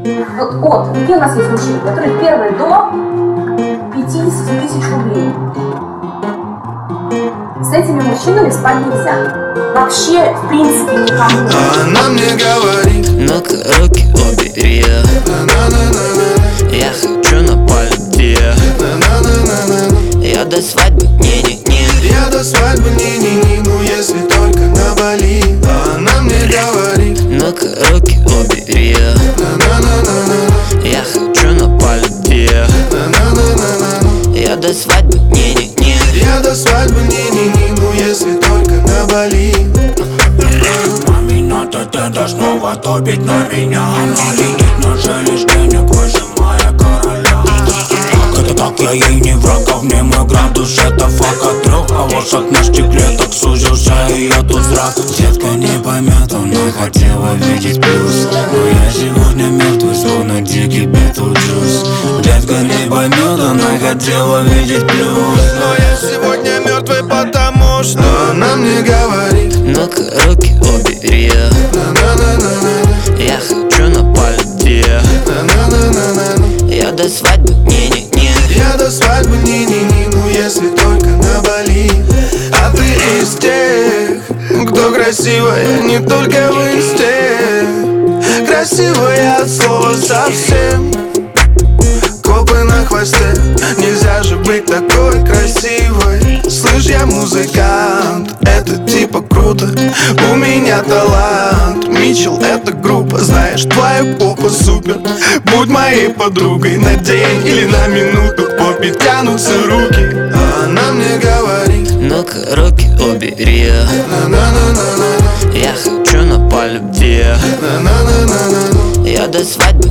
Вот какие у нас есть мужчины, которые первые до 50 тысяч рублей. С этими мужчинами спать нельзя. Вообще, в принципе, никому. Она мне говорит: ну-ка, руки убери. Я хочу на пальте. Я до свадьбы, не-не-не. Я до свадьбы, не-не-не. Ну если только на Бали. Она мне говорит: ну-ка, руки убери. Я хочу на пальте. Я до свадьбы, не-не-не. Я до свадьбы, не-не-не. Ну если только на Бали. Маме надо тогда снова топить на меня. Она летит на желез денег, выжимая короля. Это так, я ей не враг, а в ней мой градус. Это фак от трех, а вот на стекле так сузился ее тут зрак. Детка не поймет, она хотела видеть плюс. Но я сегодня мертвый, словно дикий Битлджус. Детка не поймет, она хотела видеть плюс. Но я сегодня мертвый, потому что она мне говорит: ну-ка, руки убери. Я хочу на пальте. Я до свадьбы, не-не-не. Я до свадьбы, не-не-не. Ну если только на Бали. А ты из тех, кто красивая не только в инсте. Красивая от слова совсем. Копы на хвосте. Нельзя же быть такой красивой. Слышь, я музыкант, это типа круто. У меня талант, Митчелл, это группа. Знаешь, твоя попа супер. Будь моей подругой на день или на минуту. К попе тянутся руки. А она мне говорит: ну-ка, руки убери. Я хочу на пальте. Я до свадьбы,